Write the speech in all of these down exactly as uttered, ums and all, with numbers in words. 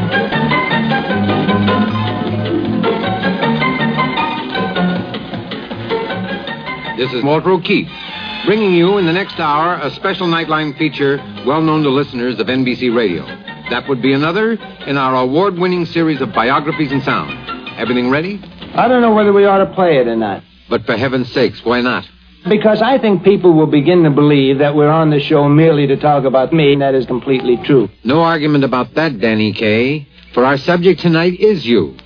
This is Walter O'Keefe, bringing you in the next hour a special Nightline feature well known to listeners of N B C Radio. That would be another in our award-winning series of biographies and sound. Everything ready? I don't know whether we ought to play it or not. But for heaven's sakes, why not? Because I think people will begin to believe that we're on the show merely to talk about me, and that is completely true. No argument about that, Danny Kaye, for our subject tonight is you.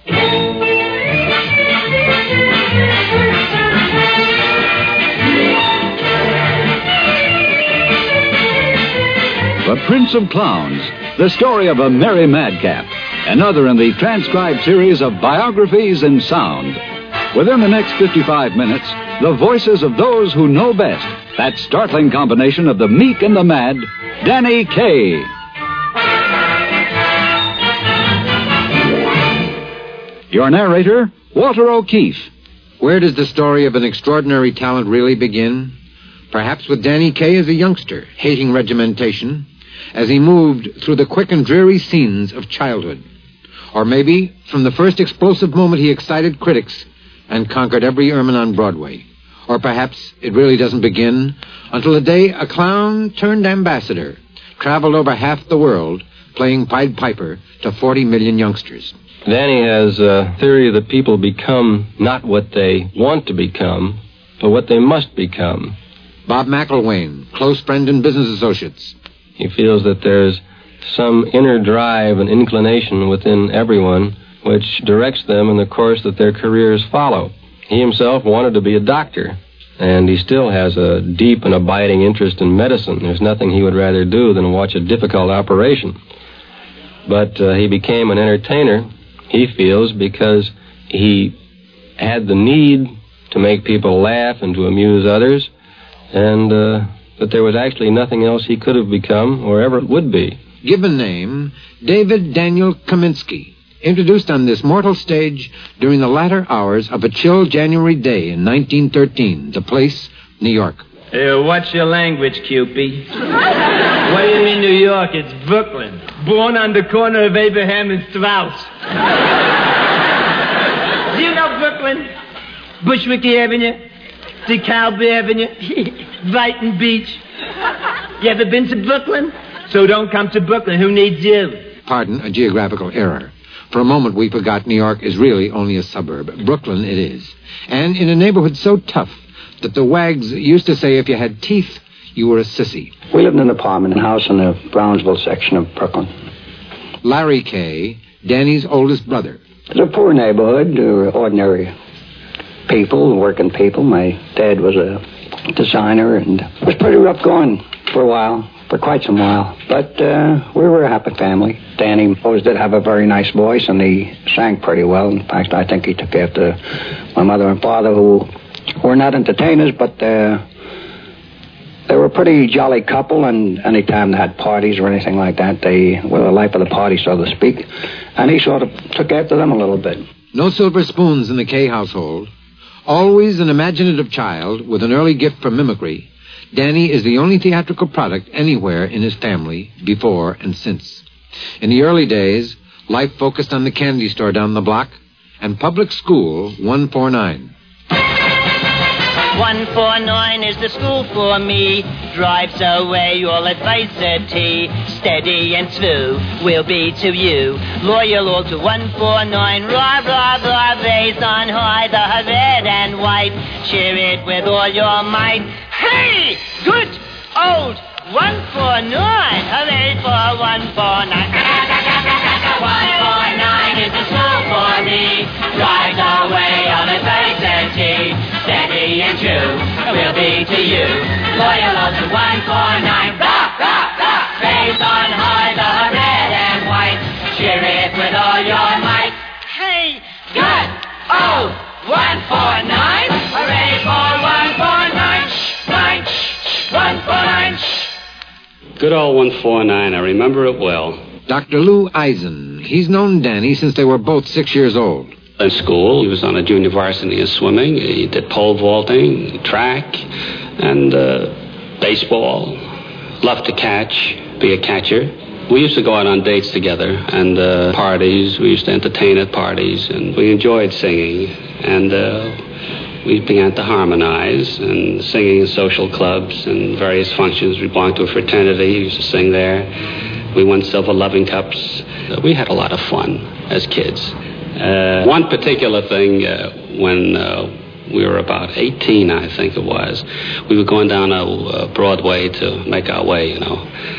The Prince of Clowns, the story of a merry madcap, another in the transcribed series of biographies in sound. Within the next fifty-five minutes, the voices of those who know best, that startling combination of the meek and the mad, Danny Kaye. Your narrator, Walter O'Keefe. Where does the story of an extraordinary talent really begin? Perhaps with Danny Kaye as a youngster, hating regimentation, as he moved through the quick and dreary scenes of childhood. Or maybe from the first explosive moment he excited critics and conquered every ermine on Broadway. Or perhaps it really doesn't begin until the day a clown turned ambassador traveled over half the world playing Pied Piper to forty million youngsters. Danny has a theory that people become not what they want to become, but what they must become. Bob McElwain, close friend and business associates. He feels that there's some inner drive and inclination within everyone which directs them in the course that their careers follow. He himself wanted to be a doctor, and he still has a deep and abiding interest in medicine. There's nothing he would rather do than watch a difficult operation. But uh, he became an entertainer, he feels, because he had the need to make people laugh and to amuse others, and uh, that there was actually nothing else he could have become or ever would be. Given name, David Daniel Kaminsky, introduced on this mortal stage during the latter hours of a chill January day in nineteen thirteen, the place, New York. Uh, what's your language, Cupid? What do you mean New York? It's Brooklyn. Born on the corner of Abraham and Strauss. Do you know Brooklyn? Bushwick Avenue? DeKalb Avenue? Brighton Beach? You ever been to Brooklyn? So don't come to Brooklyn. Who needs you? Pardon, a geographical error. For a moment, we forgot New York is really only a suburb. Brooklyn it is. And in a neighborhood so tough that the wags used to say if you had teeth, you were a sissy. We lived in an apartment house in the Brownsville section of Brooklyn. Larry Kaye, Danny's oldest brother. It was a poor neighborhood, uh, ordinary people, working people. My dad was a designer, and it was pretty rough going for a while. For quite some while. But uh, we were a happy family. Danny always did have a very nice voice, and he sang pretty well. In fact, I think he took after my mother and father, who were not entertainers, but uh, they were a pretty jolly couple, and any time they had parties or anything like that, they were the life of the party, so to speak. And he sort of took after them a little bit. No silver spoons in the Kaye household. Always an imaginative child with an early gift for mimicry, Danny is the only theatrical product anywhere in his family, before and since. In the early days, life focused on the candy store down the block and public school one forty-nine. one forty-nine is the school for me. Drives away all adversity. Steady and true will be to you. Loyal all to one forty-nine. Rah, rah, rah, raised on high the red and white. Cheer it with all your might. Hey, good old one forty-nine. Hooray for one forty-nine. one forty-nine is the school for me. Drives away all adversity. Steady and true will be to you. Loyal all to one forty-nine. Rah, rah, rah. Raised on high the red and white. Cheer it with all your might. Hey, good old one forty-nine. Hooray for one forty-nine. one forty-nine. Good old one forty-nine. I remember it well. Doctor Lou Eisen. He's known Danny since they were both six years old. In school, he was on a junior varsity in swimming. He did pole vaulting, track, and uh, baseball. Loved to catch, be a catcher. We used to go out on dates together and uh, parties. We used to entertain at parties, and we enjoyed singing. And uh, we began to harmonize and singing in social clubs and various functions. We belonged to a fraternity. We used to sing there. We won silver loving cups. Uh, we had a lot of fun as kids. Uh, one particular thing, uh, when uh, we were about eighteen, I think it was, we were going down a, a Broadway to make our way, you know,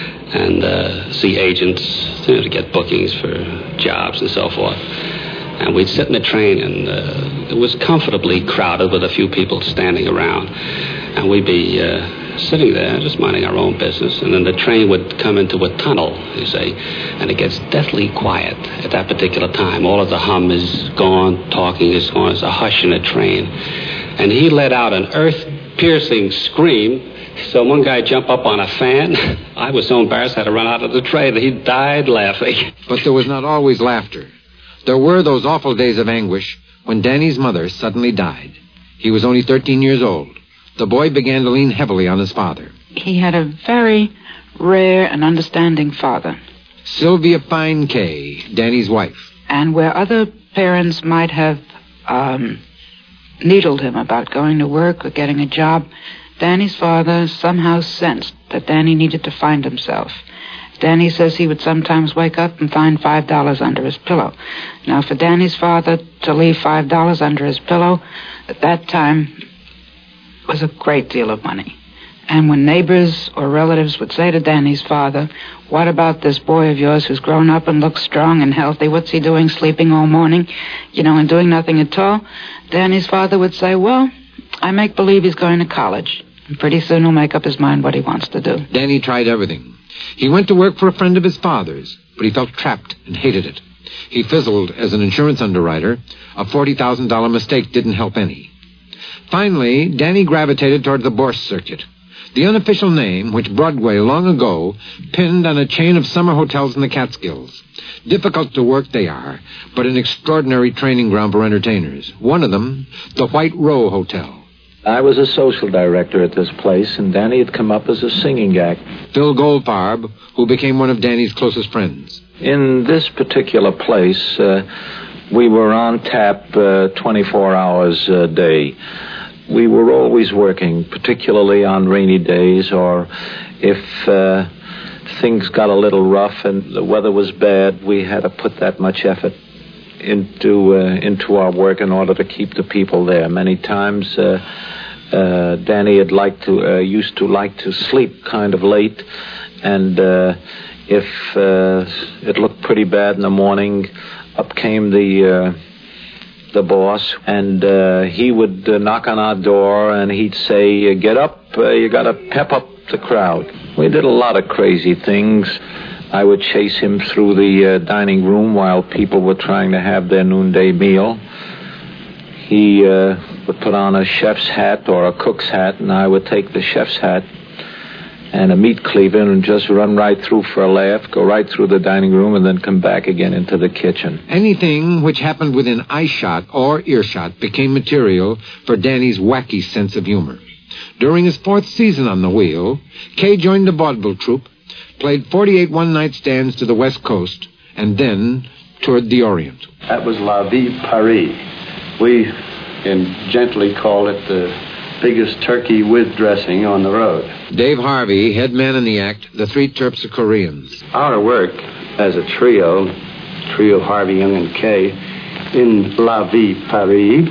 and uh, see agents, you know, to get bookings for jobs and so forth. And we'd sit in the train, and uh, it was comfortably crowded with a few people standing around. And we'd be uh, sitting there, just minding our own business. And then the train would come into a tunnel, you see, and it gets deathly quiet at that particular time. All of the hum is gone, talking is gone. There's a hush in the train. And he let out an earth-piercing scream. So one guy jumped up on a fan. I was so embarrassed I had to run out of the train. He died laughing. But there was not always laughter. There were those awful days of anguish when Danny's mother suddenly died. He was only thirteen years old. The boy began to lean heavily on his father. He had a very rare and understanding father. Sylvia Fine Kay, Danny's wife. And where other parents might have um, needled him about going to work or getting a job, Danny's father somehow sensed that Danny needed to find himself. Danny says he would sometimes wake up and find five dollars under his pillow. Now, for Danny's father to leave five dollars under his pillow at that time was a great deal of money. And when neighbors or relatives would say to Danny's father, "What about this boy of yours who's grown up and looks strong and healthy? What's he doing, sleeping all morning, you know, and doing nothing at all?" Danny's father would say, "Well, I make believe he's going to college. And pretty soon he'll make up his mind what he wants to do." Danny tried everything. He went to work for a friend of his father's, but he felt trapped and hated it. He fizzled as an insurance underwriter. A forty thousand dollars mistake didn't help any. Finally, Danny gravitated toward the Bourse circuit, the unofficial name which Broadway long ago pinned on a chain of summer hotels in the Catskills. Difficult to work they are, but an extraordinary training ground for entertainers. One of them, the White Row Hotel. I was a social director at this place, and Danny had come up as a singing act. Phil Goldfarb, who became one of Danny's closest friends. In this particular place, uh, we were on tap uh, twenty-four hours a day. We were always working, particularly on rainy days, or if uh, things got a little rough and the weather was bad, we had to put that much effort into uh, into our work in order to keep the people there. Many times uh, uh, Danny had liked to uh, used to like to sleep kind of late, and uh, if uh, it looked pretty bad in the morning, up came the uh, the boss, and uh, he would uh, knock on our door, and he'd say, "Get up, uh, you got to pep up the crowd." We did a lot of crazy things. I would chase him through the uh, dining room while people were trying to have their noonday meal. He uh, would put on a chef's hat or a cook's hat, and I would take the chef's hat and a meat cleaver and just run right through for a laugh, go right through the dining room, and then come back again into the kitchen. Anything which happened within eyeshot or earshot became material for Danny's wacky sense of humor. During his fourth season on the wheel, Kay joined the vaudeville troupe, played forty-eight one-night stands to the West Coast, and then toured the Orient. That was La Vie Paris. We can gently call it the biggest turkey with dressing on the road. Dave Harvey, head man in the act, the Three Terpsichoreans. Our work as a trio, trio Harvey, Young, and Kay, in La Vie Paris,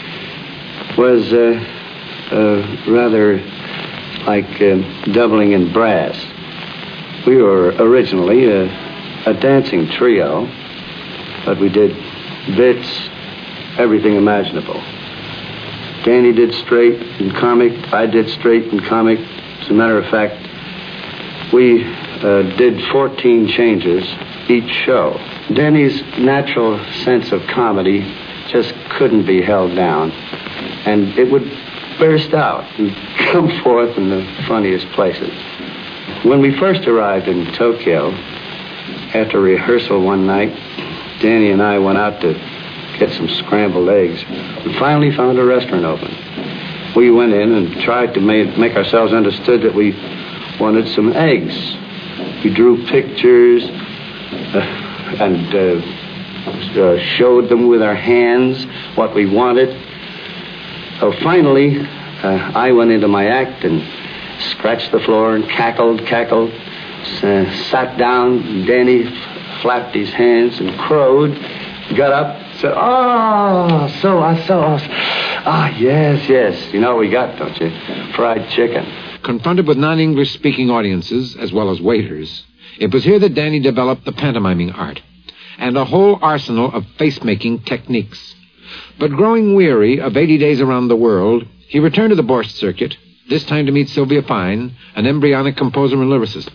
was uh, uh, rather like uh, doubling in brass. We were originally a, a dancing trio, but we did bits, everything imaginable. Danny did straight and comic. I did straight and comic. As a matter of fact, we uh, did fourteen changes each show. Danny's natural sense of comedy just couldn't be held down, and it would burst out and come forth in the funniest places. When we first arrived in Tokyo, after rehearsal one night, Danny and I went out to get some scrambled eggs. We finally found a restaurant open. We went in and tried to make, make ourselves understood that we wanted some eggs. We drew pictures uh, and uh, uh, showed them with our hands what we wanted. So finally, uh, I went into my act and scratched the floor and cackled, cackled, uh, sat down. Danny flapped his hands and crowed, got up, said, "Oh, so I saw. Ah, yes, yes. You know what we got, don't you? Fried chicken." Confronted with non-English speaking audiences, as well as waiters, it was here that Danny developed the pantomiming art and a whole arsenal of face-making techniques. But growing weary of eighty days around the world, he returned to the Borscht circuit, this time to meet Sylvia Fine, an embryonic composer and lyricist.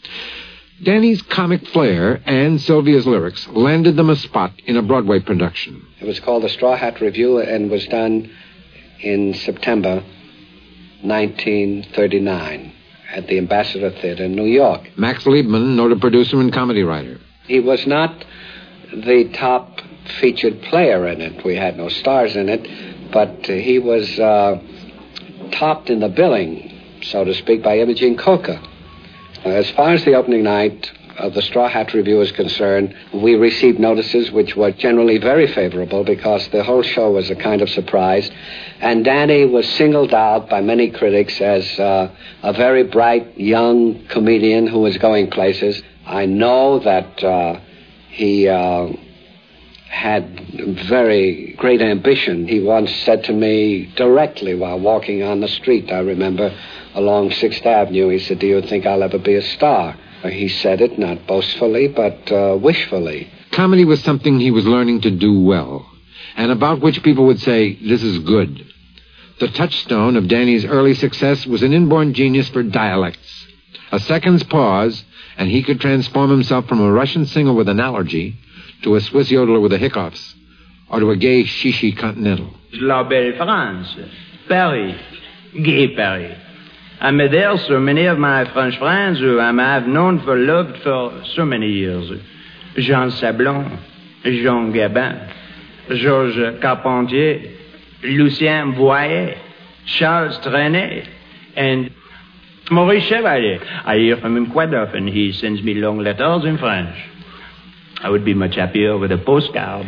Danny's comic flair and Sylvia's lyrics landed them a spot in a Broadway production. It was called the Straw Hat Review and was done in September nineteen thirty-nine at the Ambassador Theater in New York. Max Liebman, noted producer and comedy writer. He was not the top featured player in it. We had no stars in it, but uh, he was uh, topped in the billing, so to speak, by Imogene Coca. As far as the opening night of the Straw Hat Review is concerned, we received notices which were generally very favorable because the whole show was a kind of surprise. And Danny was singled out by many critics as uh, a very bright young comedian who was going places. I know that uh, he uh, had very great ambition. He once said to me directly while walking on the street, I remember, along Sixth Avenue, he said, "Do you think I'll ever be a star?" He said it not boastfully, but uh, wishfully. Comedy was something he was learning to do well, and about which people would say, "This is good." The touchstone of Danny's early success was an inborn genius for dialects. A second's pause, and he could transform himself from a Russian singer with an allergy to a Swiss yodeler with the hiccups, or to a gay shishi continental. La belle France, Paris, gay Paris. I'm there so many of my French friends who I have known for loved for so many years. Jean Sablon, Jean Gabin, Georges Carpentier, Lucien Boyer, Charles Trenet, and Maurice Chevalier. I hear from him quite often. He sends me long letters in French. I would be much happier with a postcard.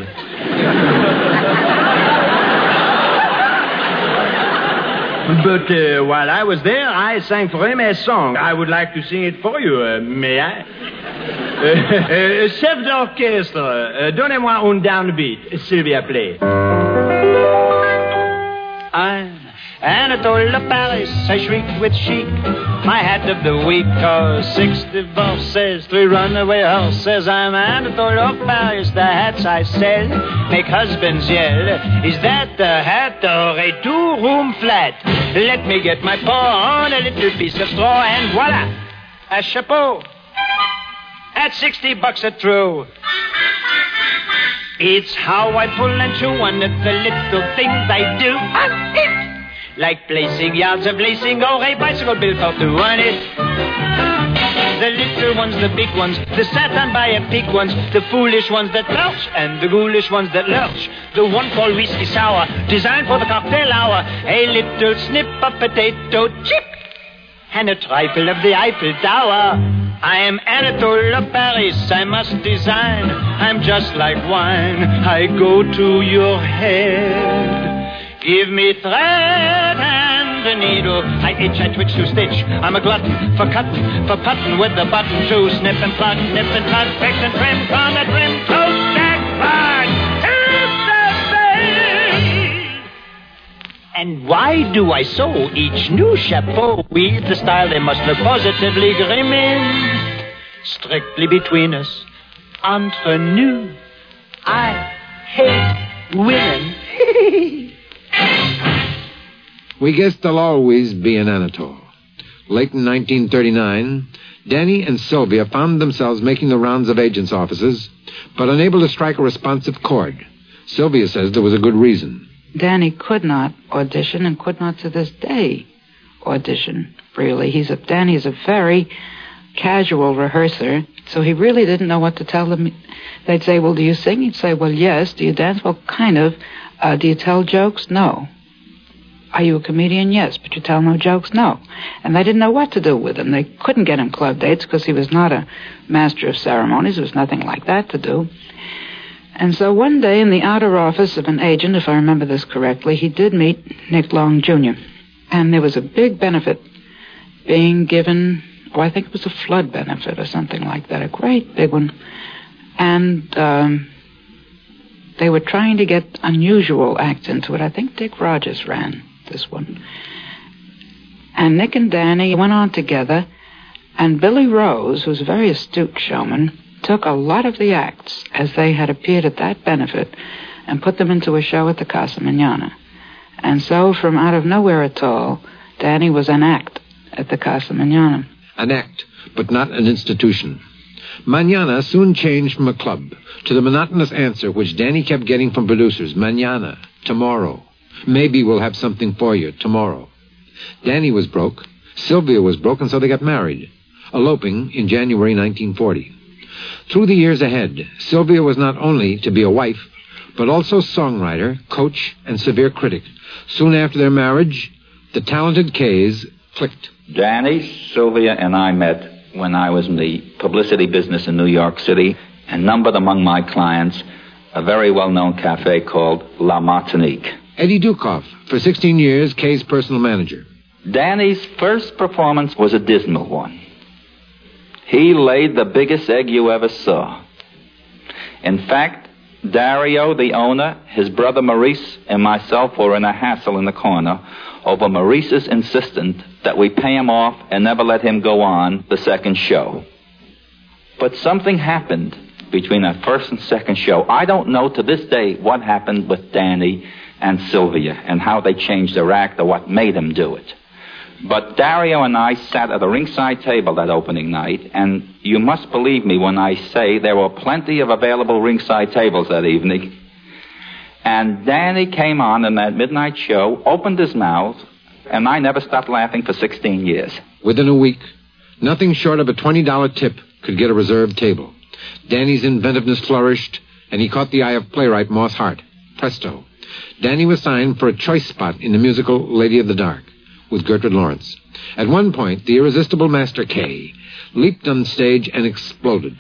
But uh, while I was there, I sang for him a song. I would like to sing it for you, uh, may I? Uh, uh, chef d'orchestre, uh, donnez-moi un downbeat. Sylvia, play. I'm Anatole of Paris, I shriek with chic. My hat of the week, cause six divorces, three runaway horses. I'm Anatole of Paris, the hats I sell make husbands yell. Is that the hat or a two-room flat? Let me get my paw on a little piece of straw, and voila, a chapeau at sixty bucks a throw. It's how I pull and chew on it, the little things I do on it. Like placing yards of lacing or a bicycle built for two on it. The little ones, the big ones, the sat on by a pig ones, the foolish ones that lurch, and the ghoulish ones that lurch. The one called whiskey sour, designed for the cocktail hour. A little snip of potato chip, and a trifle of the Eiffel Tower. I am Anatole of Paris, I must design. I'm just like wine, I go to your head. Give me thread and a needle. I itch, I twitch to stitch. I'm a glutton for cutting, for putting with the button to snip and plug, nip and plug, fix and trim, on the trim, toast, stack, plug. And why do I sew each new chapeau with the style they must look positively grim in? Strictly between us, entre nous, I hate women. We guess there'll always be an Anatole. Late in nineteen thirty-nine, Danny and Sylvia found themselves making the rounds of agents' offices, but unable to strike a responsive chord. Sylvia says there was a good reason. Danny could not audition and could not to this day audition freely. He's a, Danny's a very casual rehearser, so he really didn't know what to tell them. They'd say, "Well, do you sing?" He'd say, "Well, yes." "Do you dance?" "Well, kind of." Uh, "do you tell jokes?" "No." Are you a comedian? Yes. But you tell no jokes? No. And they didn't know what to do with him. They couldn't get him club dates because he was not a master of ceremonies. There was nothing like that to do. And so one day in the outer office of an agent, if I remember this correctly, he did meet Nick Long, Junior And there was a big benefit being given, oh, I think it was a flood benefit or something like that, a great big one. And um, they were trying to get unusual acts into it. I think Dick Rogers ran this one. And Nick and Danny went on together, and Billy Rose, who's a very astute showman, took a lot of the acts as they had appeared at that benefit and put them into a show at the Casa Manana. And so, from out of nowhere at all, Danny was an act at the Casa Manana. An act, but not an institution. Manana soon changed from a club to the monotonous answer which Danny kept getting from producers. Manana, tomorrow. Maybe we'll have something for you tomorrow. Danny was broke. Sylvia was broke, and so they got married, eloping in January nineteen forty. Through the years ahead, Sylvia was not only to be a wife, but also songwriter, coach, and severe critic. Soon after their marriage, the talented Kays clicked. Danny, Sylvia, and I met when I was in the publicity business in New York City, and numbered among my clients a very well-known cafe called La Martinique. Eddie Dukoff, for sixteen years, Kays' personal manager. Danny's first performance was a dismal one. He laid the biggest egg you ever saw. In fact, Dario, the owner, his brother Maurice, and myself were in a hassle in the corner over Maurice's insistence that we pay him off and never let him go on the second show. But something happened between that first and second show. I don't know to this day what happened with Danny and Sylvia and how they changed their act or what made them do it. But Dario and I sat at a ringside table that opening night, and you must believe me when I say there were plenty of available ringside tables that evening. And Danny came on in that midnight show, opened his mouth, and I never stopped laughing for sixteen years. Within a week, nothing short of a twenty dollar tip could get a reserved table. Danny's inventiveness flourished, and he caught the eye of playwright Moss Hart. Presto. Danny was signed for a choice spot in the musical Lady of the Dark with Gertrude Lawrence. At one point, the irresistible Master K leaped on stage and exploded.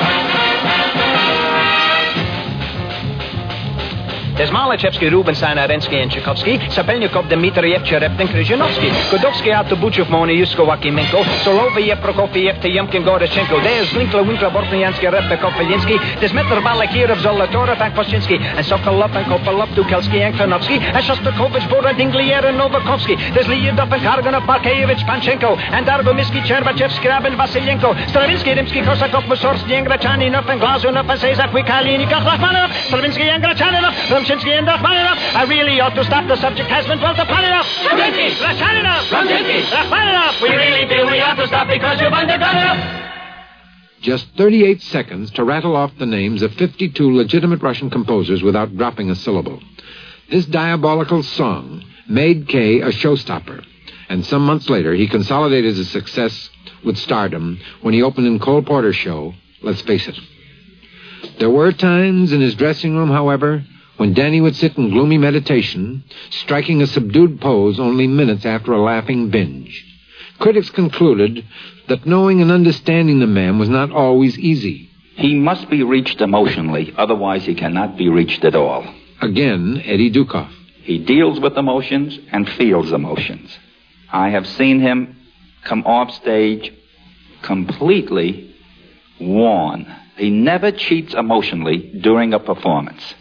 There's Malachevsky, Rubinstein, Arensky, and Tchaikovsky, Sapelnikov, Dmitriev, Chereptin, Kryzhanovsky, Godovsky, Autobuchev, Moni, Yusko, Akimenko, Soloviev, Prokofiev, Teyemkin, Goroshenko, there's Linkla, Winkler, Bortniansky, Repnikov, Felinsky, there's Metr Balakirov, Zolotorov, and Koschinsky, and Sokolov, and Kopolov, Dukelski, and Klanovsky, and Shostakovich, Bora, Dinglier, and Novakovsky, there's Lyudov, and Karganov, Barkeyevich, Panchenko, and Darbomisky, Cherbachev, Skrabin, Vasilyenko, Stravinsky, Rimsky, Kosakov, Mussorgsky, and Grachaninoff, and Glazunov, and Sezak, Vikalinikov, Rachmanov, Stravinsky, and Grachaninoff, Shinsky and Rachmaninoff. I really ought to stop. The subject has been dwelt upon enough. Stravinsky, Rachmaninoff, Rachmaninoff. We really feel we ought to stop because you've underdone enough. Just thirty-eight seconds to rattle off the names of fifty-two legitimate Russian composers without dropping a syllable. This diabolical song made Kay a showstopper, and some months later he consolidated his success with stardom when he opened in Cole Porter's show, Let's Face It. There were times in his dressing room, however, when Danny would sit in gloomy meditation, striking a subdued pose only minutes after a laughing binge. Critics concluded that knowing and understanding the man was not always easy. He must be reached emotionally, otherwise he cannot be reached at all. Again, Eddie Dukoff. He deals with emotions and feels emotions. I have seen him come off stage completely worn. He never cheats emotionally during a performance,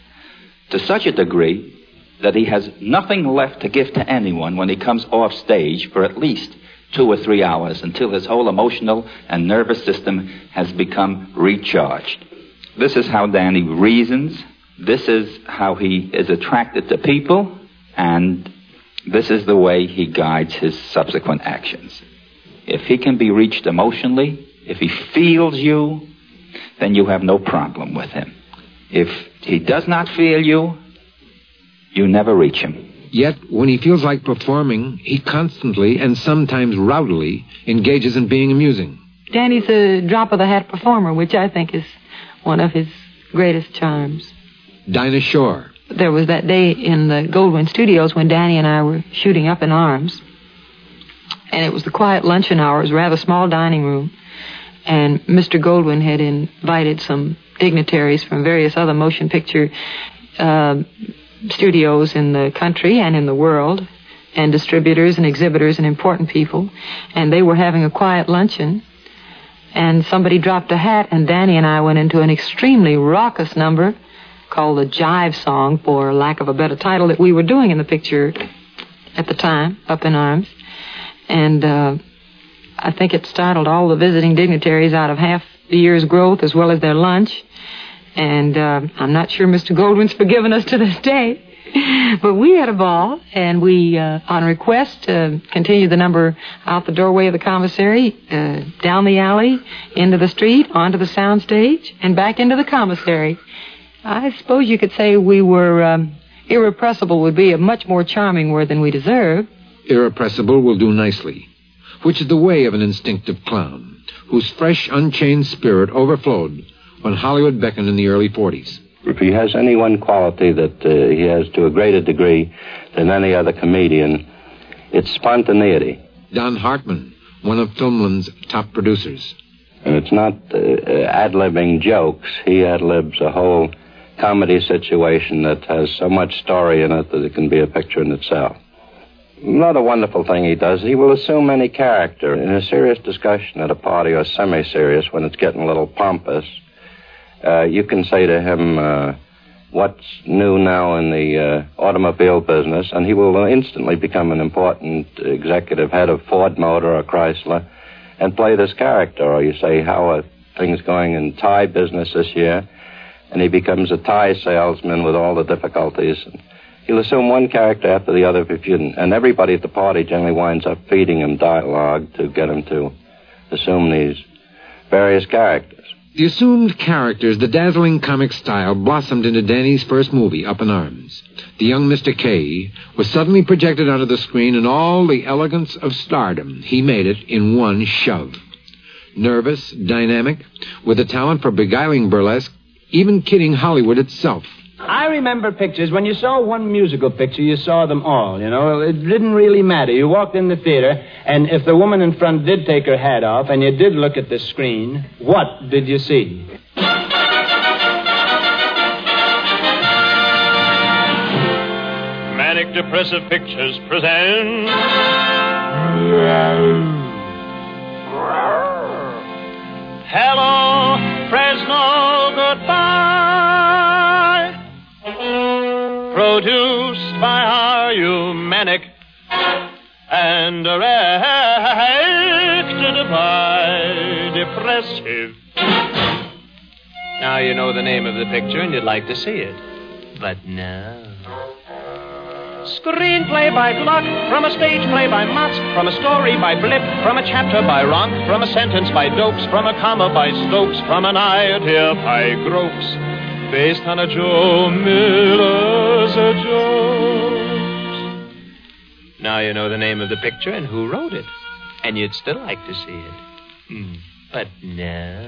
to such a degree that he has nothing left to give to anyone when he comes off stage for at least two or three hours until his whole emotional and nervous system has become recharged. This is how Danny reasons. This is how he is attracted to people. And this is the way he guides his subsequent actions. If he can be reached emotionally, if he feels you, then you have no problem with him. If he does not feel you, you never reach him. Yet, when he feels like performing, he constantly and sometimes rowdily engages in being amusing. Danny's a drop-of-the-hat performer, which I think is one of his greatest charms. Dinah Shore. there was that day in the Goldwyn Studios when Danny and I were shooting Up in Arms. And it was the quiet luncheon hour. It was a rather small dining room. And Mister Goldwyn had invited some dignitaries from various other motion picture uh, studios in the country and in the world, and distributors and exhibitors and important people. And they were having a quiet luncheon. And somebody dropped a hat, and Danny and I went into an extremely raucous number called the Jive Song, for lack of a better title, that we were doing in the picture at the time, Up in Arms. And uh, I think it startled all the visiting dignitaries out of half the year's growth as well as their lunch. And uh, I'm not sure Mister Goldwyn's forgiven us to this day. But we had a ball, and we, uh, on request, uh, continued the number out the doorway of the commissary, uh, down the alley, into the street, onto the sound stage, and back into the commissary. I suppose you could say we were um, irrepressible would be a much more charming word than we deserve. Irrepressible will do nicely, which is the way of an instinctive clown, whose fresh, unchained spirit overflowed when Hollywood beckoned in the early forties. If he has any one quality that uh, he has to a greater degree than any other comedian, it's spontaneity. Don Hartman, one of Filmland's top producers. And it's not uh, ad-libbing jokes. He ad-libs a whole comedy situation that has so much story in it that it can be a picture in itself. Another wonderful thing he does, he will assume any character. In a serious discussion at a party, or semi-serious, when it's getting a little pompous, uh, you can say to him, uh, what's new now in the uh, automobile business, and he will instantly become an important executive head of Ford Motor or Chrysler and play this character. Or you say, how are things going in tie business this year? And he becomes a tie salesman with all the difficulties. He'll assume one character after the other, if you, and everybody at the party generally winds up feeding him dialogue to get him to assume these various characters. The assumed characters, the dazzling comic style, blossomed into Danny's first movie, Up in Arms. The young Mister K was suddenly projected onto the screen in all the elegance of stardom. He made it in one shove. Nervous, dynamic, with a talent for beguiling burlesque, even kidding Hollywood itself. I remember pictures. When you saw one musical picture, you saw them all, you know. It didn't really matter. You walked in the theater, and if the woman in front did take her hat off, and you did look at the screen, what did you see? Manic Depressive Pictures present... Hello, Fresno, goodbye. Produced by our Humanic and directed by Depressive. Now you know the name of the picture and you'd like to see it. But no. Screenplay by Gluck, from a stage play by Mutz, from a story by Blip, from a chapter by Ronk, from a sentence by Dopes, from a comma by Stokes, from an idea by Gropes, based on a Joe Miller's a jokes. Now you know the name of the picture and who wrote it, and you'd still like to see it. Hmm. But no.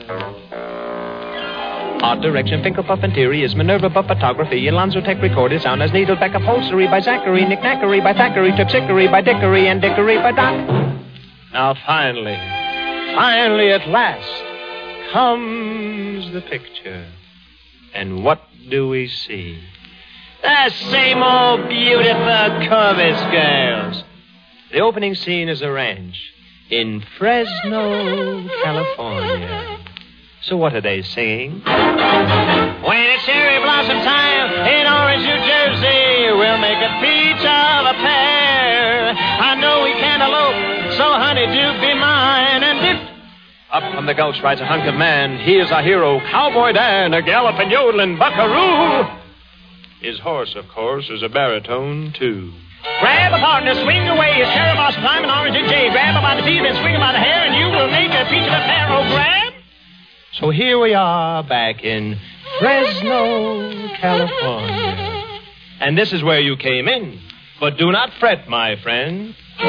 Art direction, Finkelpuff and Theory is Minerva Buff Photography, Alonzo Tech recorded, sound as Needlebeck upholstery by Zachary, Nick Knackery by Thackeray, Terpsichore by Dickory, and Dickory by Doc. Now finally, finally at last, comes the picture. And what do we see? The same old beautiful Corvus girls. The opening scene is a ranch in Fresno, California. So what are they singing? When it's cherry blossom time in Orange, New Jersey, we'll make a peach of a pear. I know we can't elope, so honey, do be mine. And if up from the gulch rides a hunk of man, he is our hero, Cowboy Dan, a galloping yodeling buckaroo. His horse, of course, is a baritone, too. Grab a partner, swing away, it's cherry blossom time in Orange and J. Grab him by the teeth and swing him by the hair, and you will make a peach of a pear. Oh, grab. So here we are back in Fresno, California. And this is where you came in. But do not fret, my friend.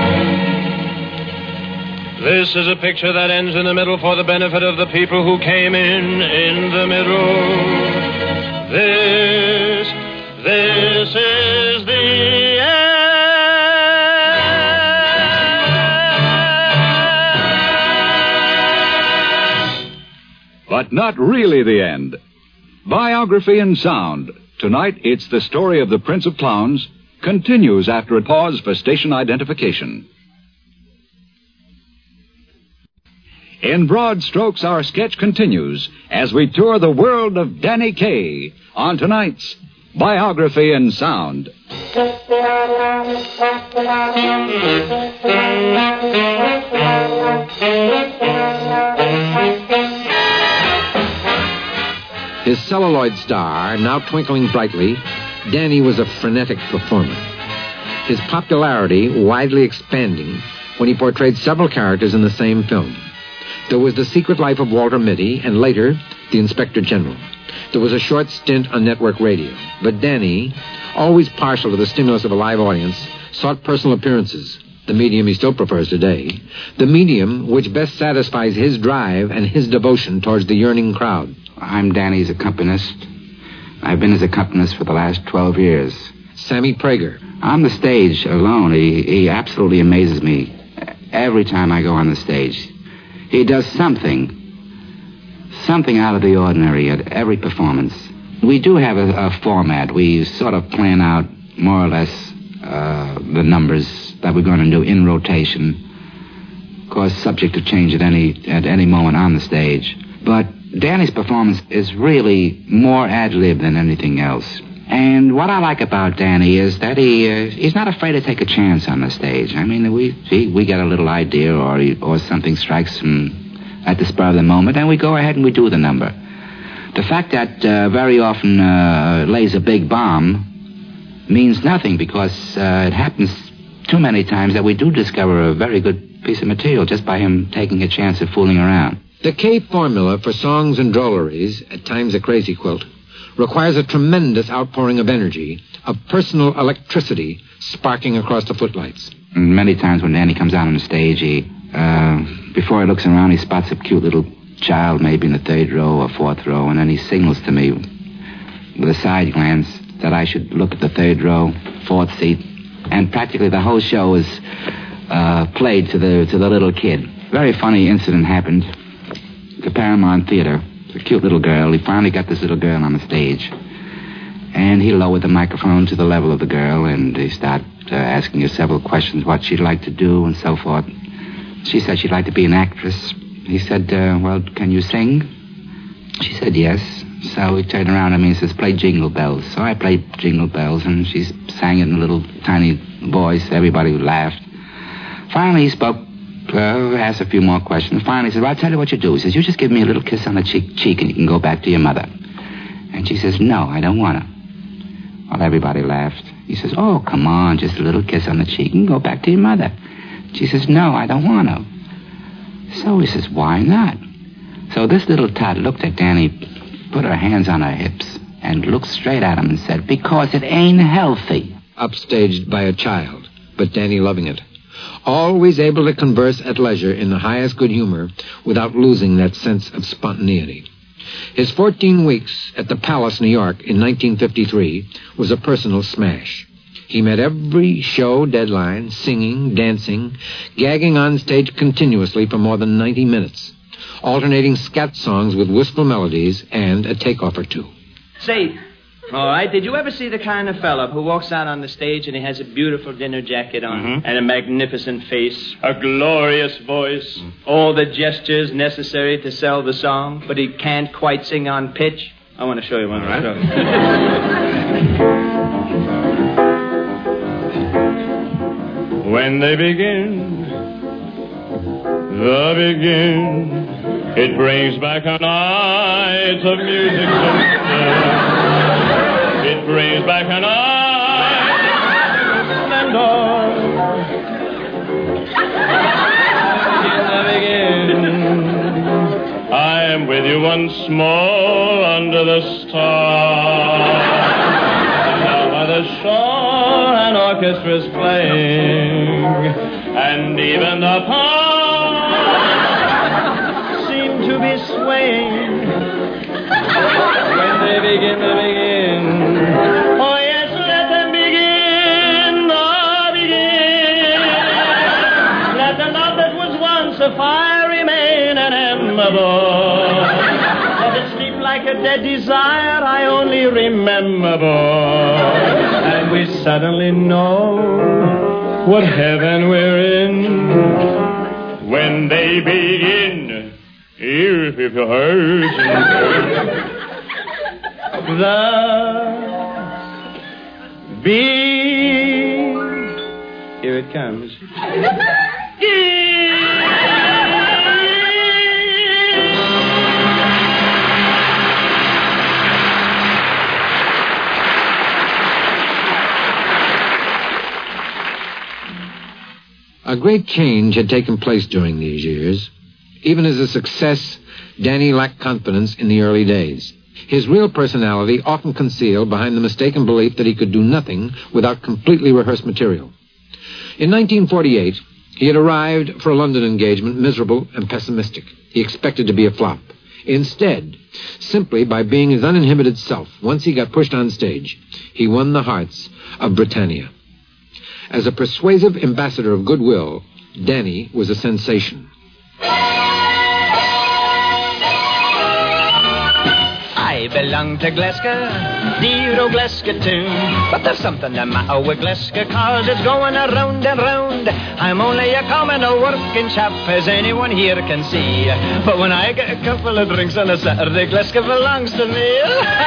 This is a picture that ends in the middle for the benefit of the people who came in in the middle. This, this but not really the end. Biography and Sound. Tonight, it's the story of the Prince of Clowns, continues after a pause for station identification. In broad strokes, our sketch continues as we tour the world of Danny Kaye on tonight's Biography and Sound. His celluloid star now twinkling brightly, Danny was a frenetic performer. His popularity widely expanding when he portrayed several characters in the same film. There was The Secret Life of Walter Mitty, and later, The Inspector General. There was a short stint on network radio. But Danny, always partial to the stimulus of a live audience, sought personal appearances, the medium he still prefers today, the medium which best satisfies his drive and his devotion towards the yearning crowd. I'm Danny's accompanist. I've been his accompanist for the last twelve years. Sammy Prager. On the stage alone, he, he absolutely amazes me every time I go on the stage. He does something, something out of the ordinary at every performance. We do have a, a format. We sort of plan out more or less uh, the numbers that we're going to do in rotation. Of course, subject to change at any at any moment on the stage. But Danny's performance is really more ad-lib than anything else. And what I like about Danny is that he uh, he's not afraid to take a chance on the stage. I mean, we he, we get a little idea or he, or something strikes him at the spur of the moment, and we go ahead and we do the number. The fact that uh, very often uh, lays a big bomb means nothing because uh, it happens too many times that we do discover a very good piece of material just by him taking a chance of fooling around. The Kaye formula for songs and drolleries, at times a crazy quilt, requires a tremendous outpouring of energy, of personal electricity sparking across the footlights. And many times when Danny comes out on the stage, he, uh, before he looks around, he spots a cute little child, maybe in the third row or fourth row, and then he signals to me with a side glance that I should look at the third row, fourth seat, and practically the whole show is uh, played to the to the little kid. Very funny incident happened at the Paramount Theater. A cute little girl. He finally got this little girl on the stage. And he lowered the microphone to the level of the girl, and he started uh, asking her several questions, what she'd like to do and so forth. She said she'd like to be an actress. He said, uh, well, can you sing? She said yes. So he turned around at me and says, play Jingle Bells. So I played Jingle Bells, and she sang it in a little tiny voice. Everybody laughed. Finally, he spoke. Uh, asked a few more questions. Finally, he said, well, I'll tell you what you do. He says, you just give me a little kiss on the cheek, cheek and you can go back to your mother. And she says, no, I don't want to. Well, everybody laughed. He says, oh, come on, just a little kiss on the cheek and go back to your mother. She says, no, I don't want to. So he says, why not? So this little tot looked at Danny, put her hands on her hips, and looked straight at him and said, because it ain't healthy. Upstaged by a child, but Danny loving it. Always able to converse at leisure in the highest good humor without losing that sense of spontaneity. His fourteen weeks at the Palace, New York, in nineteen fifty-three was a personal smash. He met every show deadline, singing, dancing, gagging on stage continuously for more than ninety minutes, alternating scat songs with wistful melodies and a takeoff or two. Say, all right, did you ever see the kind of fella who walks out on the stage and he has a beautiful dinner jacket on Mm-hmm. and a magnificent face, a glorious voice, all the gestures necessary to sell the song, but he can't quite sing on pitch? I want to show you one. All right. When they begin, the begin, it brings back a night of music so it brings back a night and all. In the begin, I am with you once more under the stars. Down by the shore, an orchestra's playing, and even the palms seem to be swaying. When they begin, they begin. Oh, yes, let them begin, oh, begin. Let the love that was once a fire remain an ember. that I only remember, boy. And we suddenly know what heaven we're in when they begin. If it hurts, the beat. Here it comes. A great change had taken place during these years. Even as a success, Danny lacked confidence in the early days. His real personality often concealed behind the mistaken belief that he could do nothing without completely rehearsed material. In nineteen forty-eight, he had arrived for a London engagement miserable and pessimistic. He expected to be a flop. Instead, simply by being his uninhibited self, once he got pushed on stage, he won the hearts of Britannia. As a persuasive ambassador of goodwill, Danny was a sensation. I belong to Glasgow, dear old Glasgow town. But there's something the matter with Glasgow, cause it's going around and round. I'm only a common old working chap, as anyone here can see. But when I get a couple of drinks on a Saturday, Glasgow belongs to me.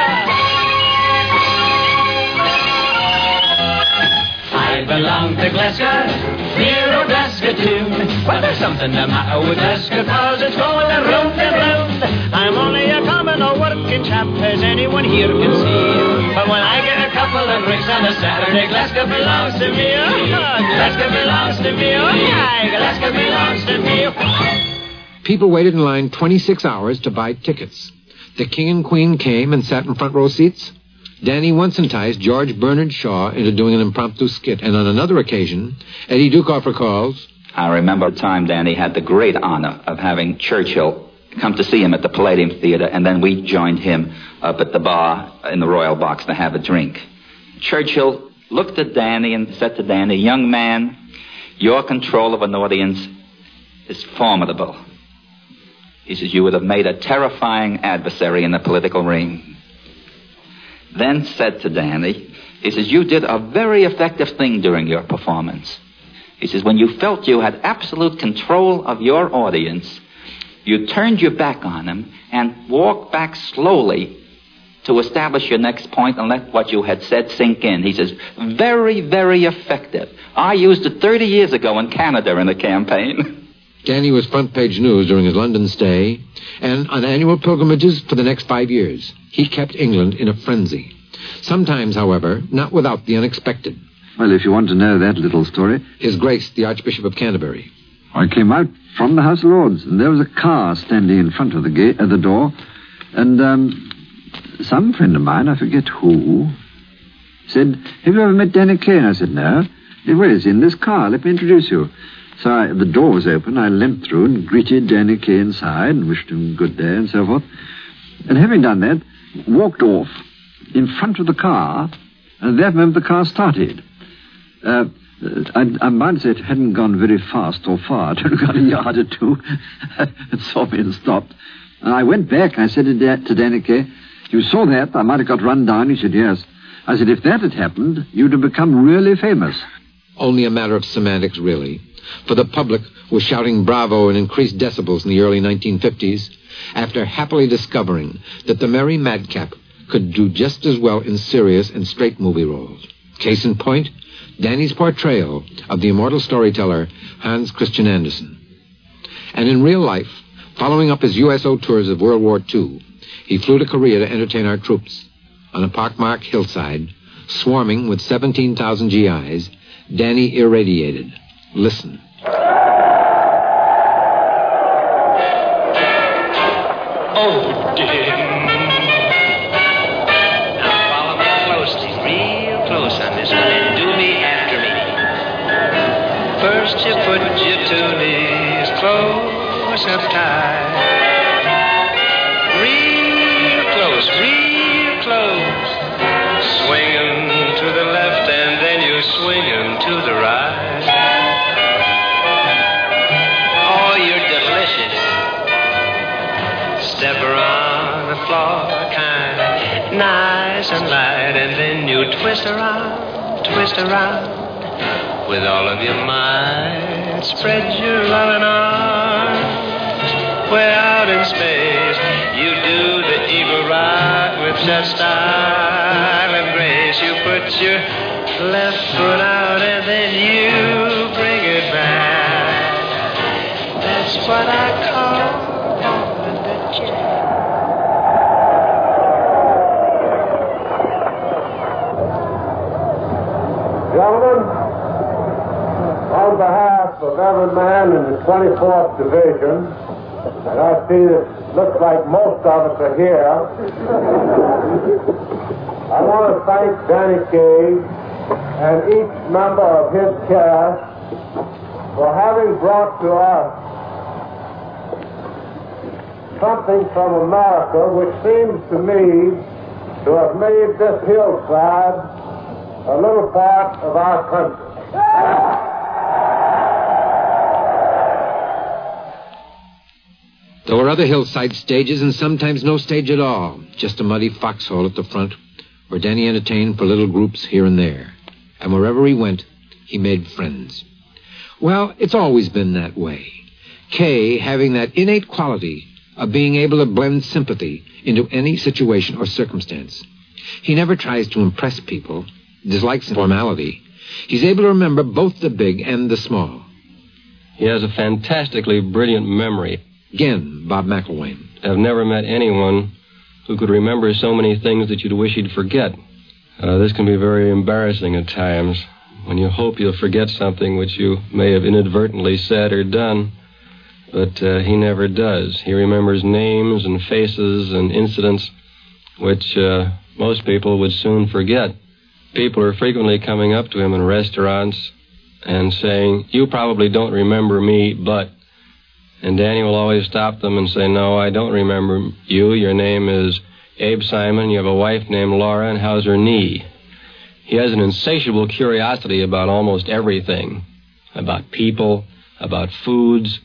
I belong to Glasgow, dear old Glasgow town. Well, there's something the matter with Glasgow, cause it's going around and round. I'm only a common old working chap, as anyone here can see. But when I get a couple of drinks on a Saturday, Glasgow belongs to me. Oh, Glasgow belongs to me. Oh, yeah, Glasgow belongs to me. People waited in line twenty-six hours to buy tickets. The King and Queen came and sat in front row seats. Danny once enticed George Bernard Shaw into doing an impromptu skit, and on another occasion, Eddie Dukoff recalls, I remember a time Danny had the great honor of having Churchill come to see him at the Palladium Theater, and then we joined him up at the bar in the Royal Box to have a drink. Churchill looked at Danny and said to Danny, young man, your control of an audience is formidable. He says, you would have made a terrifying adversary in the political ring. Then said to Danny, he says, you did a very effective thing during your performance. He says, when you felt you had absolute control of your audience, you turned your back on him and walked back slowly to establish your next point and let what you had said sink in. He says, very, very effective. I used it thirty years ago in Canada in a campaign. Danny was front page news during his London stay and on annual pilgrimages for the next five years. He kept England in a frenzy. Sometimes, however, not without the unexpected. Well, if you want to know that little story... His Grace, the Archbishop of Canterbury. I came out from the House of Lords, and there was a car standing in front of the gate, at the door, and um, some friend of mine, I forget who, said, have you ever met Danny Kaye? And I said, no. He said, well, he's in this car. Let me introduce you. So I, the door was open. I limped through and greeted Danny Kaye inside and wished him good day and so forth. And having done that, walked off in front of the car, and at that moment the car started. Uh, I, I might say it hadn't gone very fast or far. It had gone a yard or two. It saw me and stopped. And I went back and I said to, da- to Danny Kaye, you saw that? I might have got run down. He said, yes. I said, if that had happened, you'd have become really famous. Only a matter of semantics, really. For the public was shouting bravo in increased decibels in the early nineteen fifties after happily discovering that the Merry Madcap could do just as well in serious and straight movie roles. Case in point, Danny's portrayal of the immortal storyteller Hans Christian Andersen. And in real life, following up his U S O tours of World War Two, he flew to Korea to entertain our troops. On a pockmarked hillside, swarming with seventeen thousand G Is, Danny irradiated. Listen. Oh, dear. Now follow me closely, real close on this one, and do me after me. First you put your two knees close up tight. Real close, real close. Swing 'em to the left and then you swing 'em to the right. Oh, you're delicious. Step around the floor, kind. Now nice and light, and then you twist around, twist around. With all of your might, spread your loving arms. Way out in space, you do the eagle ride with such style and grace. You put your left foot out and then you bring it back. That's what I call on the jet. Gentlemen, on behalf of every man in the twenty-fourth Division, and I see that it looks like most of us are here, I want to thank Danny Kaye and each member of his cast for having brought to us something from America which seems to me to have made this hillside a little part of our country. There were other hillside stages and sometimes no stage at all, just a muddy foxhole at the front where Danny entertained for little groups here and there. And wherever he went, he made friends. Well, it's always been that way. Kaye having that innate quality of being able to blend sympathy into any situation or circumstance. He never tries to impress people, dislikes formality. He's able to remember both the big and the small. He has a fantastically brilliant memory. Again, Bob McElwain. I've never met anyone who could remember so many things that you'd wish he'd forget. Uh, this can be very embarrassing at times, when you hope you'll forget something which you may have inadvertently said or done, but uh, he never does. He remembers names and faces and incidents which uh, most people would soon forget. People are frequently coming up to him in restaurants and saying, "You probably don't remember me, but..." And Danny will always stop them and say, "No, I don't remember you. Your name is Abe Simon. You have a wife named Laura, and how's her knee?" He has an insatiable curiosity about almost everything, about people, about foods.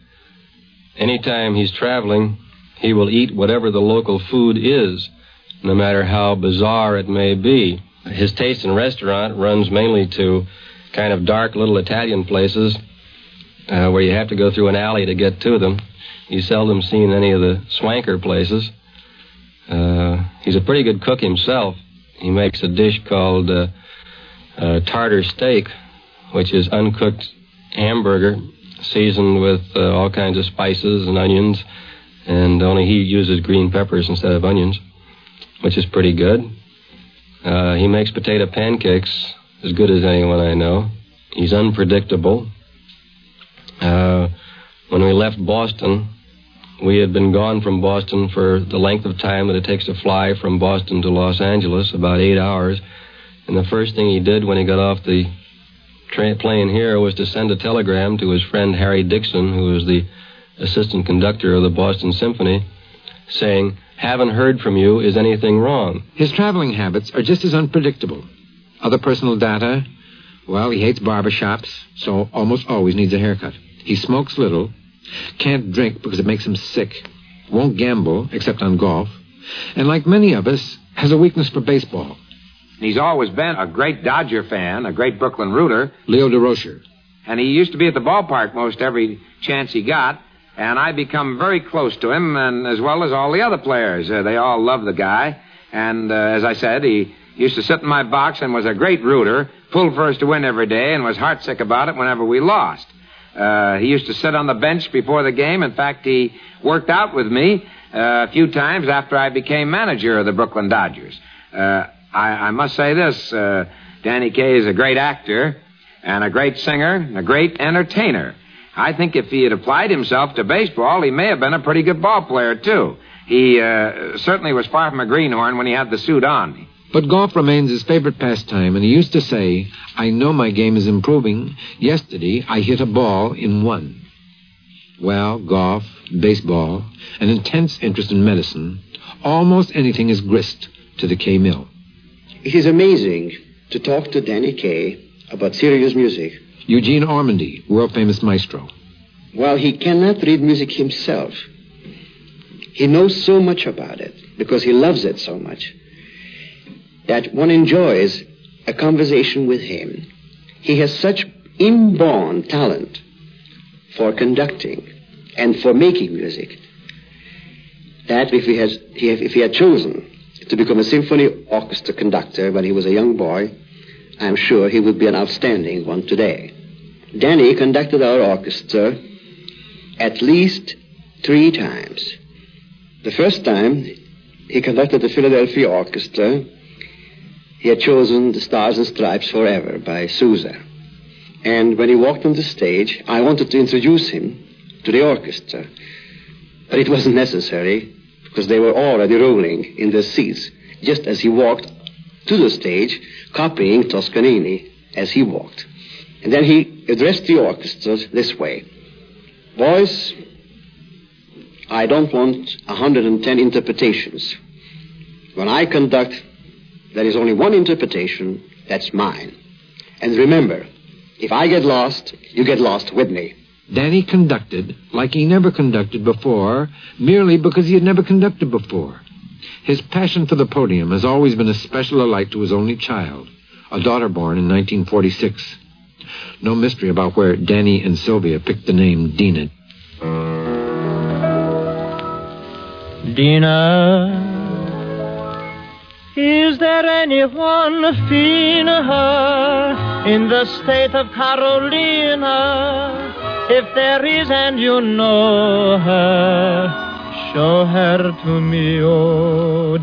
Anytime he's traveling, he will eat whatever the local food is, no matter how bizarre it may be. His taste in restaurant runs mainly to kind of dark little Italian places uh, where you have to go through an alley to get to them. He's seldom seen any of the swanker places. Uh, he's a pretty good cook himself. He makes a dish called uh, uh, tartar steak, which is uncooked hamburger seasoned with uh, all kinds of spices and onions, and only he uses green peppers instead of onions, which is pretty good. Uh, he makes potato pancakes as good as anyone I know. He's unpredictable. Uh, when we left Boston, we had been gone from Boston for the length of time that it takes to fly from Boston to Los Angeles, about eight hours. And the first thing he did when he got off the tra- plane here was to send a telegram to his friend Harry Dixon, who was the assistant conductor of the Boston Symphony, saying, "Haven't heard from you. Is anything wrong?" His traveling habits are just as unpredictable. Other personal data, well, he hates barbershops, so almost always needs a haircut. He smokes little, can't drink because it makes him sick, won't gamble except on golf, and like many of us, has a weakness for baseball. He's always been a great Dodger fan, a great Brooklyn rooter. Leo DeRocher. And he used to be at the ballpark most every chance he got, and I become very close to him, and as well as all the other players. Uh, they all love the guy, and uh, as I said, he used to sit in my box and was a great rooter, pulled for us to win every day, and was heartsick about it whenever we lost. Uh, he used to sit on the bench before the game. In fact, he worked out with me uh, a few times after I became manager of the Brooklyn Dodgers. Uh, I, I must say this, uh, Danny Kaye is a great actor and a great singer and a great entertainer. I think if he had applied himself to baseball, he may have been a pretty good ball player, too. He uh, certainly was far from a greenhorn when he had the suit on. But golf remains his favorite pastime, and he used to say, "I know my game is improving. Yesterday, I hit a ball in one." Well, golf, baseball, an intense interest in medicine, almost anything is grist to the Kaye mill. It is amazing to talk to Danny Kaye about serious music. Eugene Ormandy, world-famous maestro. While he cannot read music himself, he knows so much about it because he loves it so much. that one enjoys a conversation with him. He has such inborn talent for conducting and for making music that if he, has, if he had chosen to become a symphony orchestra conductor when he was a young boy, I'm sure he would be an outstanding one today. Danny conducted our orchestra at least three times. The first time he conducted the Philadelphia Orchestra, he had chosen The Stars and Stripes Forever by Sousa. And when he walked on the stage, I wanted to introduce him to the orchestra. But it wasn't necessary because they were already rolling in their seats just as he walked to the stage, copying Toscanini as he walked. And then he addressed the orchestra this way. Boys, I don't want one hundred ten interpretations. When I conduct, there is only one interpretation, that's mine. And remember, if I get lost, you get lost with me. Danny conducted like he never conducted before, merely because he had never conducted before. His passion for the podium has always been a special delight to his only child, a daughter born in nineteen forty-six. No mystery about where Danny and Sylvia picked the name Dina. Dina, is there anyone finer in the state of Carolina? If there is and you know her, show her to me, oh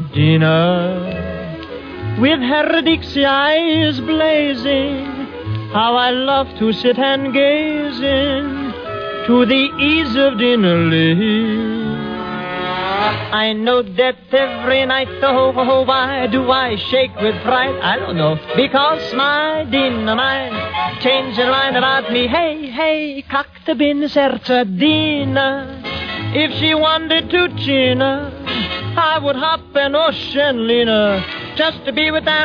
Dina. With her Dixie eyes blazing, how I love to sit and gaze in to the ease of Dina Lee. I know that every night, oh, oh, why do I shake with fright? I don't know, because my Dina mine changed her mind about me. Hey, hey, kakte bin serce Dina. If she wanted to China, I would hop an ocean liner just to be with that.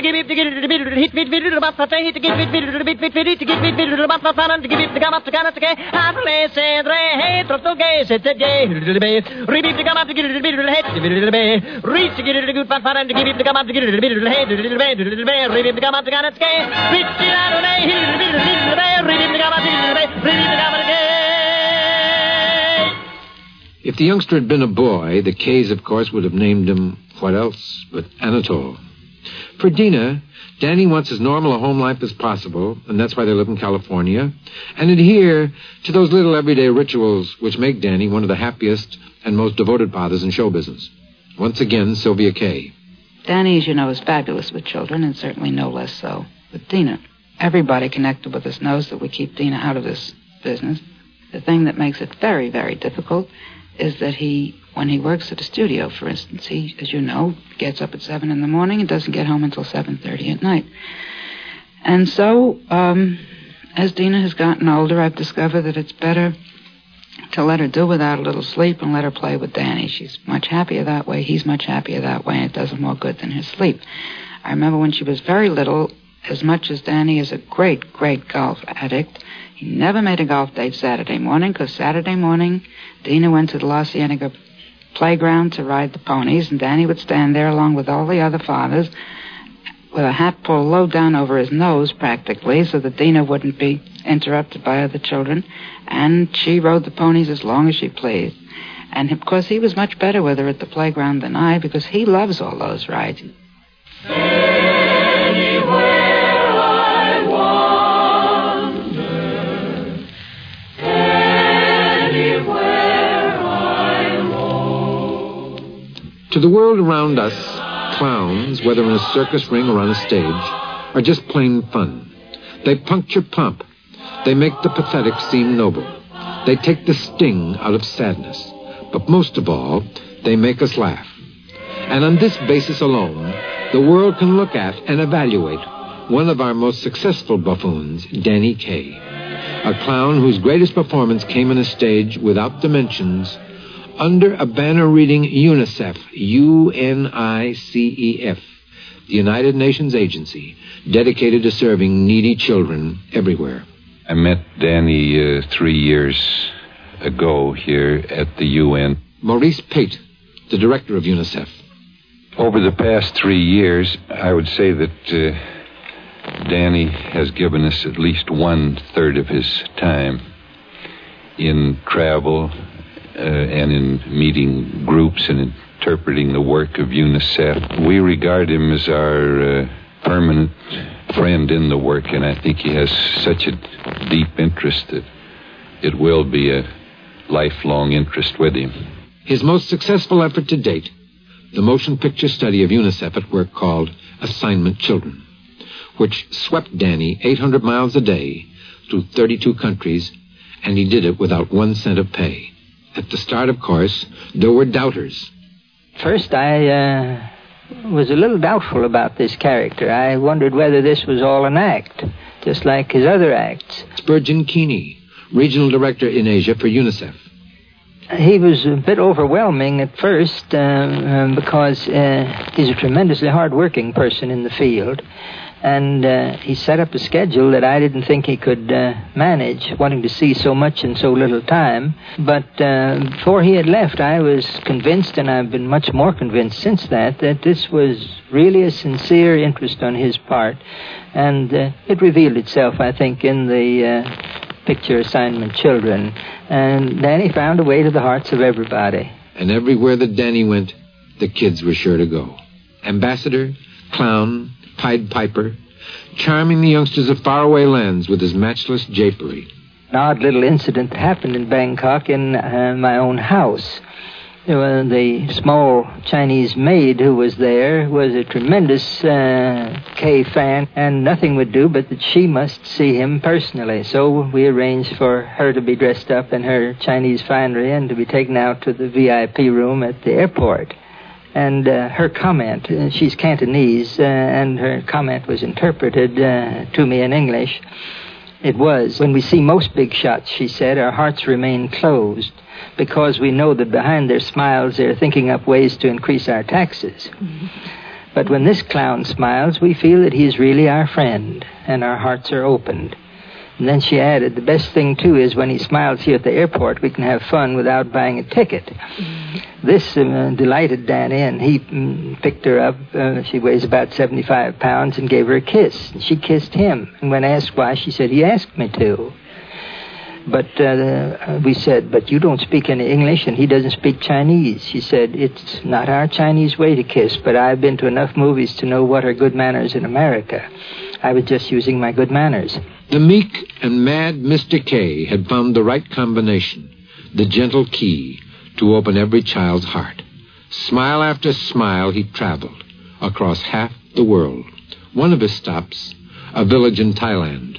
If the youngster had been a boy, the Kays, of course, would have named him what else but Anatole. For Dina, Danny wants as normal a home life as possible, and that's why they live in California, and adhere to those little everyday rituals which make Danny one of the happiest and most devoted fathers in show business. Once again, Sylvia Kay. Danny, as you know, is fabulous with children, and certainly no less so with Dina. Everybody connected with us knows that we keep Dina out of this business. The thing that makes it very, very difficult is that he, when he works at a studio, for instance, he, as you know, gets up at seven in the morning and doesn't get home until seven thirty at night. And so, um, as Dina has gotten older, I've discovered that it's better to let her do without a little sleep and let her play with Danny. She's much happier that way. He's much happier that way, and it does him more good than his sleep. I remember when she was very little, as much as Danny is a great, great golf addict, he never made a golf date Saturday morning, because Saturday morning, Dina went to the La Cienega playground to ride the ponies, and Danny would stand there along with all the other fathers with a hat pulled low down over his nose, practically, so that Dina wouldn't be interrupted by other children, and she rode the ponies as long as she pleased. And of course, he was much better with her at the playground than I, because he loves all those rides. To the world around us, clowns, whether in a circus ring or on a stage, are just plain fun. They puncture pomp. They make the pathetic seem noble. They take the sting out of sadness. But most of all, they make us laugh. And on this basis alone, the world can look at and evaluate one of our most successful buffoons, Danny Kaye, a clown whose greatest performance came on a stage without dimensions, under a banner reading UNICEF, U N I C E F, the United Nations agency dedicated to serving needy children everywhere. I met Danny uh, three years ago here at the U N. Maurice Pate, the director of UNICEF. Over the past three years, I would say that uh, Danny has given us at least one-third of his time in travel uh, and in meeting groups and interpreting the work of UNICEF. We regard him as our uh, permanent friend in the work, and I think he has such a deep interest that it will be a lifelong interest with him. His most successful effort to date, the motion picture study of UNICEF at work called Assignment Children, which swept Danny eight hundred miles a day through thirty-two countries, and he did it without one cent of pay. At the start, of course, there were doubters. First, I uh, was a little doubtful about this character. I wondered whether this was all an act, just like his other acts. Spurgeon Keeney, Regional Director in Asia for UNICEF. He was a bit overwhelming at first uh, um, because uh, he's a tremendously hard-working person in the field. And uh, he set up a schedule that I didn't think he could uh, manage, wanting to see so much in so little time. But uh, before he had left, I was convinced, and I've been much more convinced since that, that this was really a sincere interest on his part. And uh, it revealed itself, I think, in the uh, picture Assignment Children. And Danny found a way to the hearts of everybody. And everywhere that Danny went, the kids were sure to go. Ambassador, clown, Pied Piper, charming the youngsters of faraway lands with his matchless japery. An odd little incident happened in Bangkok in uh, my own house. Uh, the small Chinese maid who was there was a tremendous uh, K fan, and nothing would do but that she must see him personally. So we arranged for her to be dressed up in her Chinese finery and to be taken out to the V I P room at the airport. And uh, her comment, uh, she's Cantonese, uh, and her comment was interpreted uh, to me in English. It was, when we see most big shots, she said, our hearts remain closed because we know that behind their smiles they're thinking up ways to increase our taxes. Mm-hmm. But when this clown smiles, we feel that he's really our friend, and our hearts are opened. And then she added, the best thing, too, is when he smiles here at the airport, we can have fun without buying a ticket. Mm-hmm. This uh, delighted Danny, and he mm, picked her up. Uh, she weighs about seventy-five pounds, and gave her a kiss. And she kissed him. And when asked why, she said, he asked me to. But uh, we said, but you don't speak any English, and he doesn't speak Chinese. She said, it's not our Chinese way to kiss, but I've been to enough movies to know what are good manners in America. I was just using my good manners. The meek and mad Mister K had found the right combination, the gentle key to open every child's heart. Smile after smile, he traveled across half the world. One of his stops, a village in Thailand.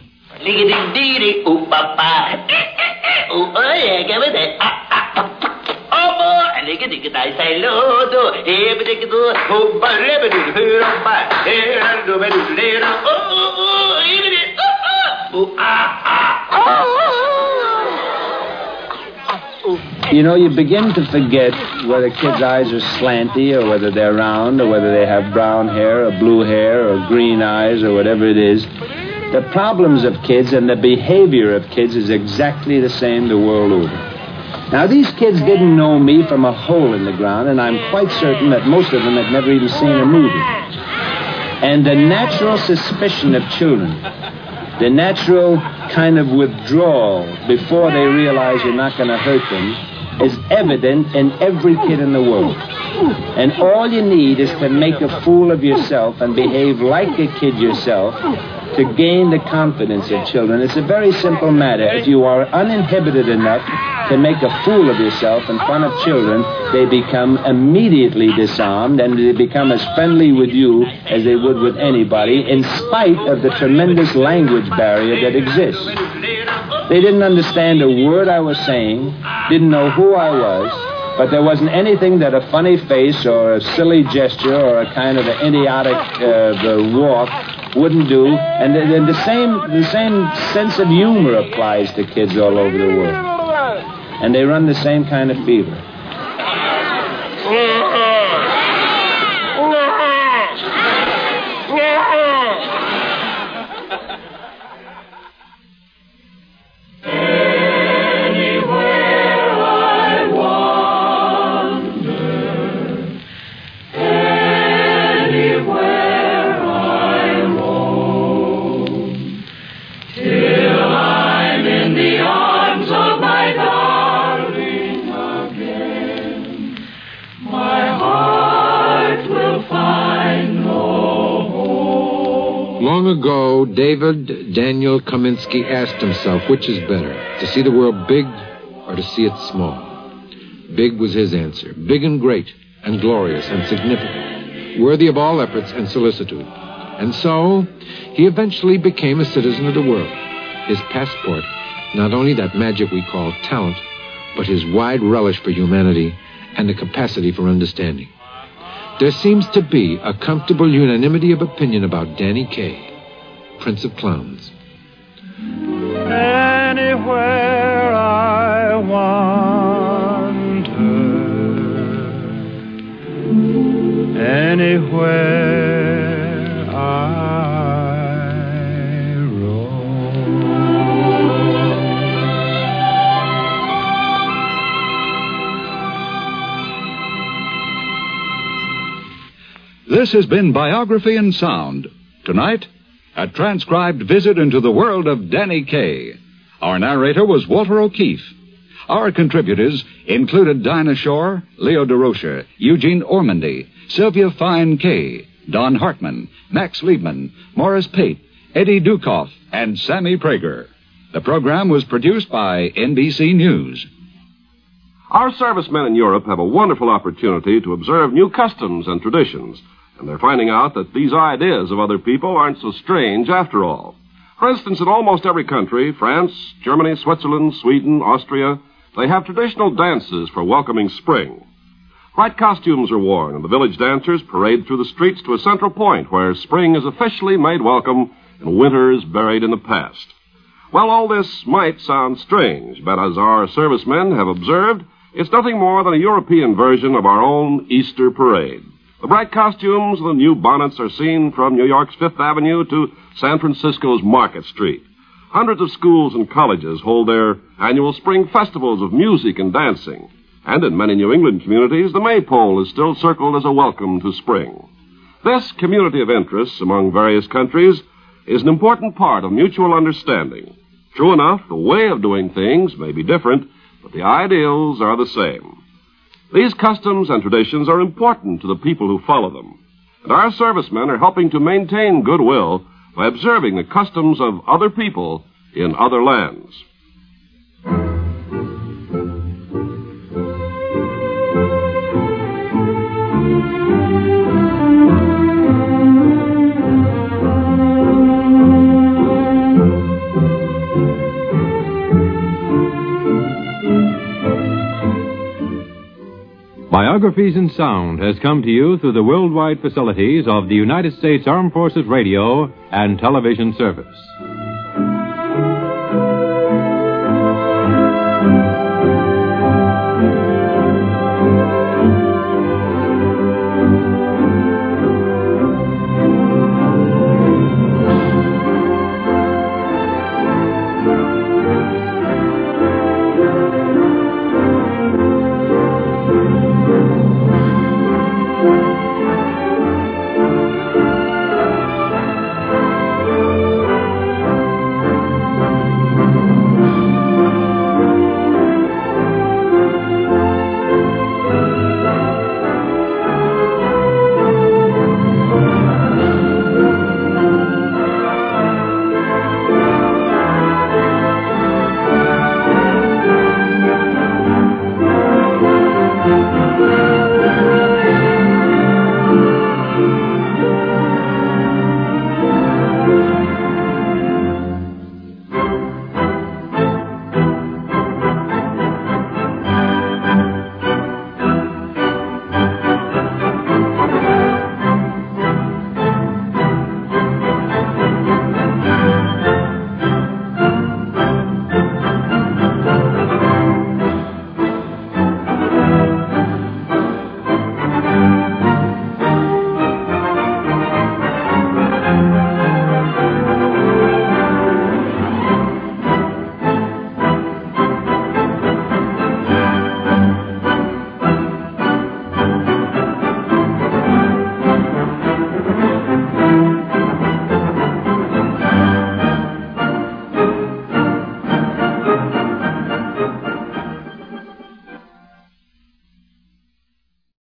You know, you begin to forget whether kids' eyes are slanty or whether they're round or whether they have brown hair or blue hair or green eyes or whatever it is. The problems of kids and the behavior of kids is exactly the same the world over. Now, these kids didn't know me from a hole in the ground, and I'm quite certain that most of them had never even seen a movie. And the natural suspicion of children, the natural kind of withdrawal before they realize you're not going to hurt them, is evident in every kid in the world. And all you need is to make a fool of yourself and behave like a kid yourself to gain the confidence of children. It's a very simple matter. If you are uninhibited enough to make a fool of yourself in front of children, they become immediately disarmed, and they become as friendly with you as they would with anybody, in spite of the tremendous language barrier that exists. They didn't understand a word I was saying, didn't know who I was, but there wasn't anything that a funny face or a silly gesture or a kind of an idiotic uh, walk wouldn't do. And the, the, the same the same sense of humor applies to kids all over the world. And they run the same kind of fever. Anywhere I wander, Long ago, David Daniel Kaminsky asked himself which is better, to see the world big or to see it small. Big was his answer, big and great and glorious and significant, worthy of all efforts and solicitude. And so, he eventually became a citizen of the world. His passport, not only that magic we call talent, but his wide relish for humanity and the capacity for understanding. There seems to be a comfortable unanimity of opinion about Danny Kaye, Prince of Clowns. Anywhere I wander, anywhere I roam. This has been Biography in Sound. Tonight, a transcribed visit into the world of Danny Kaye. Our narrator was Walter O'Keefe. Our contributors included Dinah Shore, Leo DeRocher, Eugene Ormandy, Sylvia Fine Kaye, Don Hartman, Max Liebman, Morris Pate, Eddie Dukoff, and Sammy Prager. The program was produced by N B C News. Our servicemen in Europe have a wonderful opportunity to observe new customs and traditions, and they're finding out that these ideas of other people aren't so strange after all. For instance, in almost every country, France, Germany, Switzerland, Sweden, Austria, they have traditional dances for welcoming spring. Bright costumes are worn, and the village dancers parade through the streets to a central point where spring is officially made welcome and winter is buried in the past. Well, all this might sound strange, but as our servicemen have observed, it's nothing more than a European version of our own Easter parade. The bright costumes and the new bonnets are seen from New York's Fifth Avenue to San Francisco's Market Street. Hundreds of schools and colleges hold their annual spring festivals of music and dancing. And in many New England communities, the maypole is still circled as a welcome to spring. This community of interests among various countries is an important part of mutual understanding. True enough, the way of doing things may be different, but the ideals are the same. These customs and traditions are important to the people who follow them, and our servicemen are helping to maintain goodwill by observing the customs of other people in other lands. Biographies in Sound has come to you through the worldwide facilities of the United States Armed Forces Radio and Television Service.